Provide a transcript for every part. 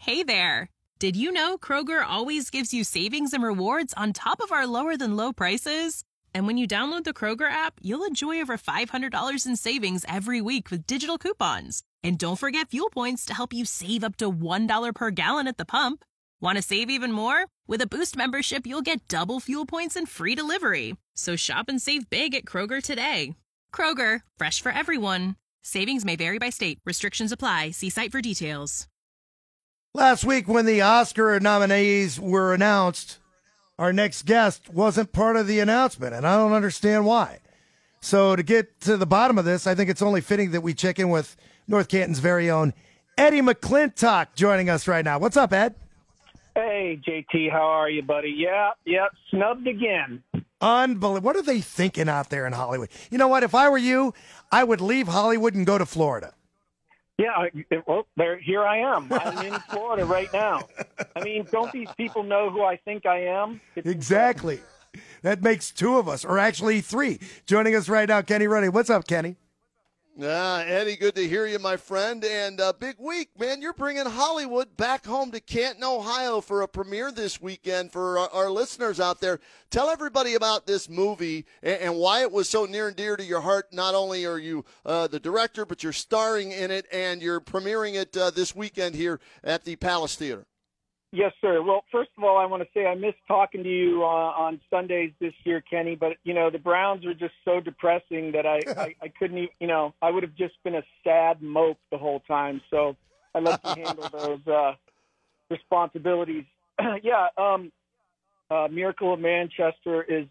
Hey there! Did you know Kroger always gives you savings and rewards on top of our lower-than-low prices? And when you download the Kroger app, you'll enjoy over $500 in savings every week with digital coupons. And don't forget fuel points to help you save up to $1 per gallon at the pump. Want to save even more? With a Boost membership, you'll get double fuel points and free delivery. So shop and save big at Kroger today. Kroger, fresh for everyone. Savings may vary by state. Restrictions apply. See site for details. Last week when the Oscar nominees were announced, our next guest wasn't part of the announcement, and I don't understand why. So to get to the bottom of this, I think it's only fitting that we check in with North Canton's very own Eddie McClintock joining us right now. What's up, Ed? Hey, JT, how are you, buddy? Yeah, snubbed again. Unbelievable. What are they thinking out there in Hollywood? You know what? If I were you, I would leave Hollywood and go to Florida. Yeah, well, here I am. I'm in Florida right now. I mean, don't these people know who I think I am? Exactly. That makes two of us, or actually three. Joining us right now, Kenny Ruddy. What's up, Kenny? Eddie, good to hear you, my friend. And big week, man. You're bringing Hollywood back home to Canton, Ohio for a premiere this weekend for our listeners out there. Tell everybody about this movie and why it was so near and dear to your heart. Not only are you the director, but you're starring in it, and you're premiering it this weekend here at the Palace Theater. Yes, sir. Well, first of all, I want to say I missed talking to you on Sundays this year, Kenny, but, the Browns were just so depressing that I couldn't even, I would have just been a sad mope the whole time. So I let you handle those responsibilities. Miracle of Manchester is,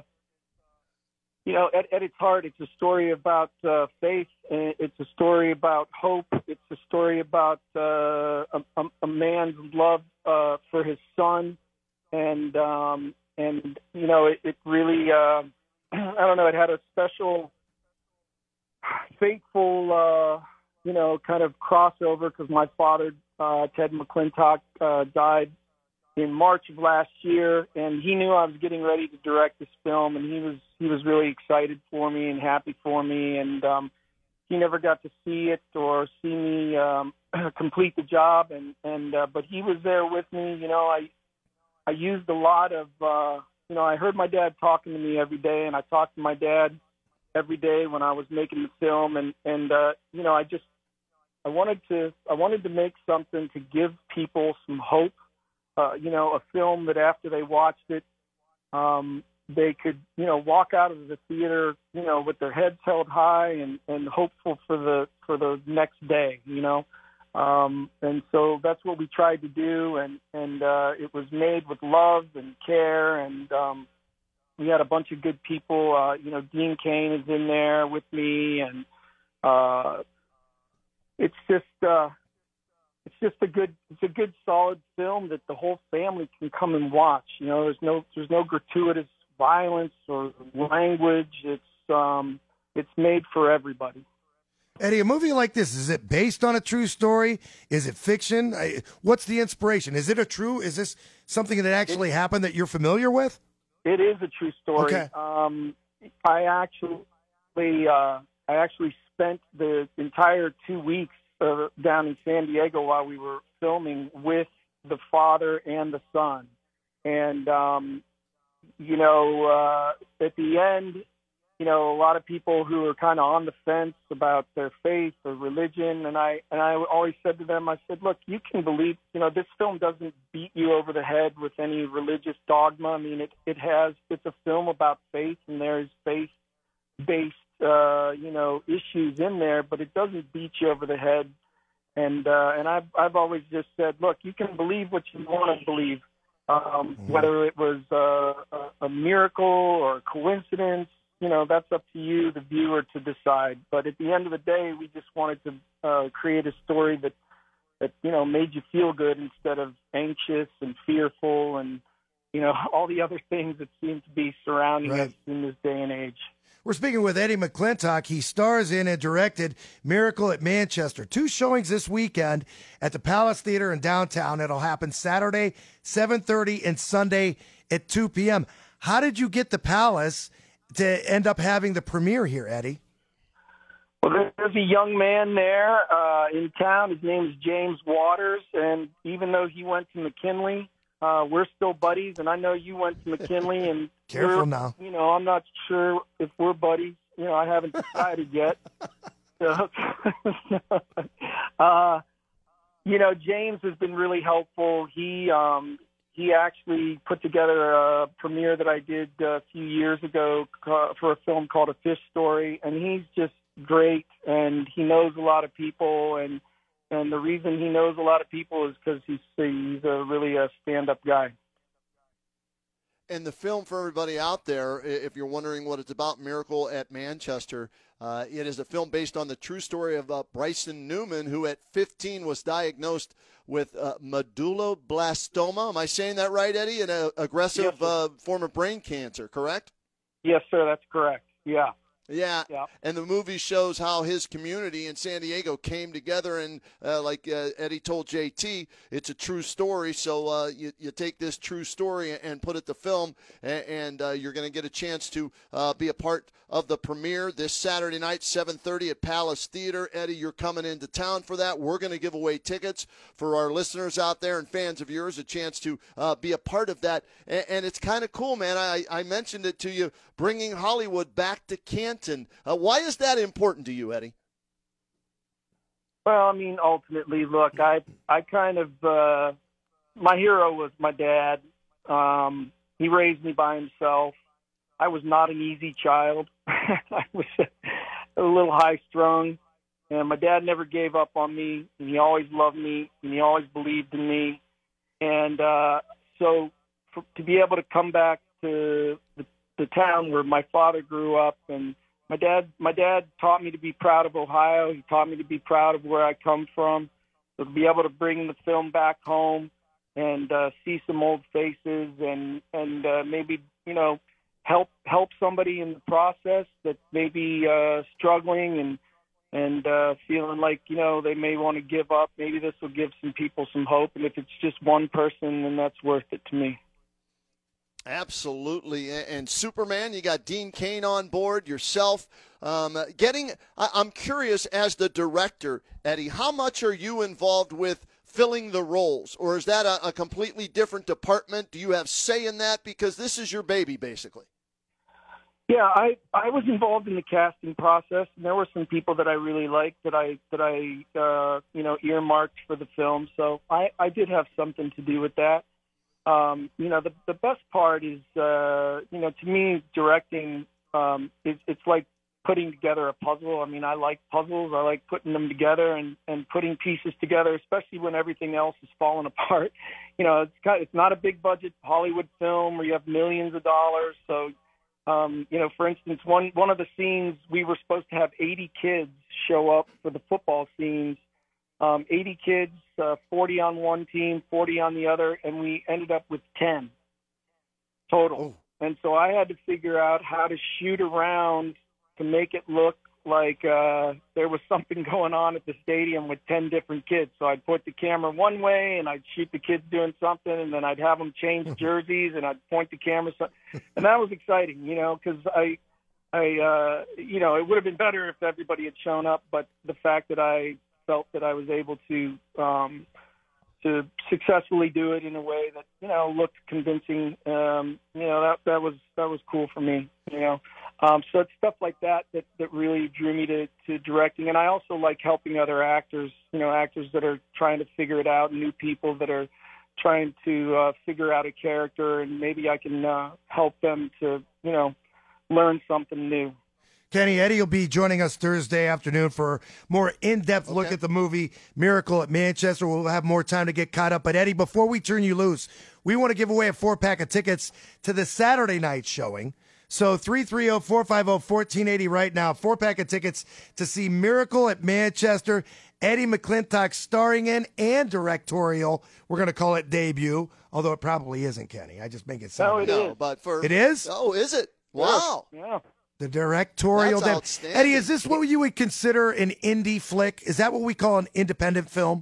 at its heart, it's a story about faith. It's a story about hope. It's a story about a man's love for his son, and it really I don't know. It had a special, faithful kind of crossover because my father Ted McClintock died in March of last year, and he knew I was getting ready to direct this film, and he was really excited for me and happy for me, and he never got to see it or see me complete the job, but he was there with me. I used a lot of I heard my dad talking to me every day, and I talked to my dad every day when I was making the film, and I wanted to make something to give people some hope. A film that after they watched it, they could, walk out of the theater, with their heads held high and hopeful for the next day, and so that's what we tried to do. And it was made with love and care. And we had a bunch of good people, Dean Cain is in there with me. And it's a good solid film that the whole family can come and watch. There's no gratuitous violence or language. It's made for everybody. Eddie, a movie like this, is it based on a true story? Is it fiction? What's the inspiration? Is this something that actually happened that you're familiar with? It is a true story. Okay. I actually spent the entire 2 weeks down in San Diego while we were filming with the father and the son. And, at the end, a lot of people who are kind of on the fence about their faith or religion. And I always said to them, I said, look, you can believe, this film doesn't beat you over the head with any religious dogma. I mean, it's a film about faith, and there's faith-based issues in there, but it doesn't beat you over the head. And I've always just said, look, you can believe what you want to believe, whether it was a miracle or a coincidence. That's up to you, the viewer, to decide. But at the end of the day, we just wanted to create a story that made you feel good instead of anxious and fearful and all the other things that seem to be surrounding us in this day and age. We're speaking with Eddie McClintock. He stars in and directed Miracle at Manchester. 2 showings this weekend at the Palace Theater in downtown. It'll happen Saturday, 7:30, and Sunday at 2 p.m. How did you get the Palace to end up having the premiere here, Eddie? Well, there's a young man there in town. His name is James Waters, and even though he went to McKinley, we're still buddies. And I know you went to McKinley, and Careful now. I'm not sure if we're buddies. I haven't decided yet. So, James has been really helpful. He actually put together a premiere that I did a few years ago for a film called A Fish Story, and he's just great, and he knows a lot of people, and the reason he knows a lot of people is because he's really a stand-up guy. And the film, for everybody out there, if you're wondering what it's about, Miracle at Manchester, it is a film based on the true story of Bryson Newman, who at 15 was diagnosed with medulloblastoma. Am I saying that right, Eddie? An aggressive form of brain cancer, correct? Yes, sir, that's correct. Yeah. Yeah, and the movie shows how his community in San Diego came together, and like Eddie told JT, it's a true story, so you take this true story and put it to film, and you're going to get a chance to be a part of the premiere this Saturday night, 7:30 at Palace Theater. Eddie, you're coming into town for that. We're going to give away tickets for our listeners out there and fans of yours, a chance to be a part of that, and it's kind of cool, man. I mentioned it to you, bringing Hollywood back to Canton. Why is that important to you, Eddie? Well, I mean, ultimately, look, I kind of my hero was my dad. He raised me by himself. I was not an easy child. I was a little high-strung, and my dad never gave up on me, and he always loved me, and he always believed in me. And so to be able to come back to the town where my father grew up, and my dad taught me to be proud of Ohio. He taught me to be proud of where I come from. So to be able to bring the film back home and see some old faces and maybe, help somebody in the process that may be struggling and feeling like, they may want to give up. Maybe this will give some people some hope. And if it's just one person, then that's worth it to me. Absolutely. And Superman, you got Dean Cain on board, yourself. I'm curious, as the director, Eddie, how much are you involved with filling the roles? Or is that a completely different department? Do you have say in that? Because this is your baby, basically. Yeah, I was involved in the casting process, and there were some people that I really liked that I earmarked for the film. So I did have something to do with that. The best part is, to me, directing, it's like putting together a puzzle. I mean, I like puzzles. I like putting them together and putting pieces together, especially when everything else is falling apart. It's not a big budget Hollywood film where you have millions of dollars. So, for instance, one of the scenes, we were supposed to have 80 kids show up for the football scenes. 80 kids, 40 on one team, 40 on the other, and we ended up with 10 total. Oh. And so I had to figure out how to shoot around to make it look like there was something going on at the stadium with 10 different kids. So I'd put the camera one way, and I'd shoot the kids doing something, and then I'd have them change jerseys, and I'd point the camera. And that was exciting, because it would have been better if everybody had shown up, but the fact that I felt that I was able to successfully do it in a way that looked convincing. That was cool for me. So it's stuff like that really drew me to directing, and I also like helping other actors. Actors that are trying to figure it out, new people that are trying to figure out a character, and maybe I can help them to learn something new. Kenny, Eddie will be joining us Thursday afternoon for a more in-depth look at the movie Miracle at Manchester. We'll have more time to get caught up. But, Eddie, before we turn you loose, we want to give away a 4-pack of tickets to the Saturday night showing. So 330-450-1480 right now. 4-pack of tickets to see Miracle at Manchester. Eddie McClintock starring in and directorial. We're going to call it debut, although it probably isn't, Kenny. I just make it sound. No, it is? Oh, is it? Wow. Yeah. The directorial. That's outstanding. Eddie, is this what you would consider an indie flick? Is that what we call an independent film?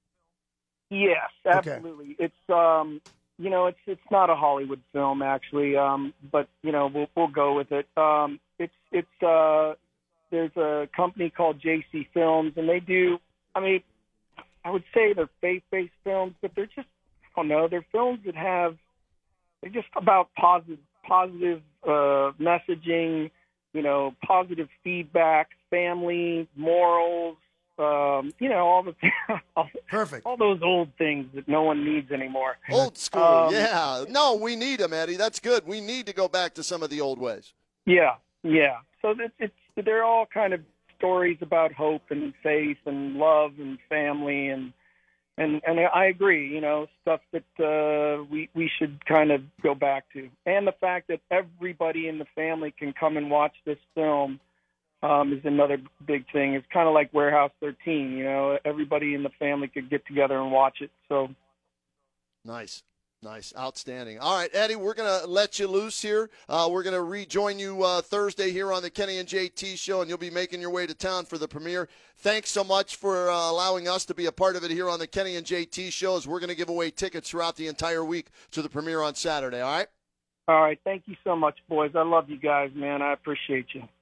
Yes, absolutely. Okay. It's it's not a Hollywood film actually, but we'll go with it. It's there's a company called JC Films, and they do, I mean, I would say they're faith-based films, but they're just, I don't know, they're films that they're just about positive messaging, positive feedback, family, morals, all the Perfect. all those old things that no one needs anymore. Old school, yeah. No, we need them, Eddie. That's good. We need to go back to some of the old ways. Yeah. So they're all kind of stories about hope and faith and love and family and I agree, stuff that we should kind of go back to. And the fact that everybody in the family can come and watch this film is another big thing. It's kind of like Warehouse 13, everybody in the family could get together and watch it. So Nice. Outstanding. All right, Eddie, we're going to let you loose here. We're going to rejoin you Thursday here on the Kenny and JT Show, and you'll be making your way to town for the premiere. Thanks so much for allowing us to be a part of it here on the Kenny and JT Show, as we're going to give away tickets throughout the entire week to the premiere on Saturday, all right? All right. Thank you so much, boys. I love you guys, man. I appreciate you.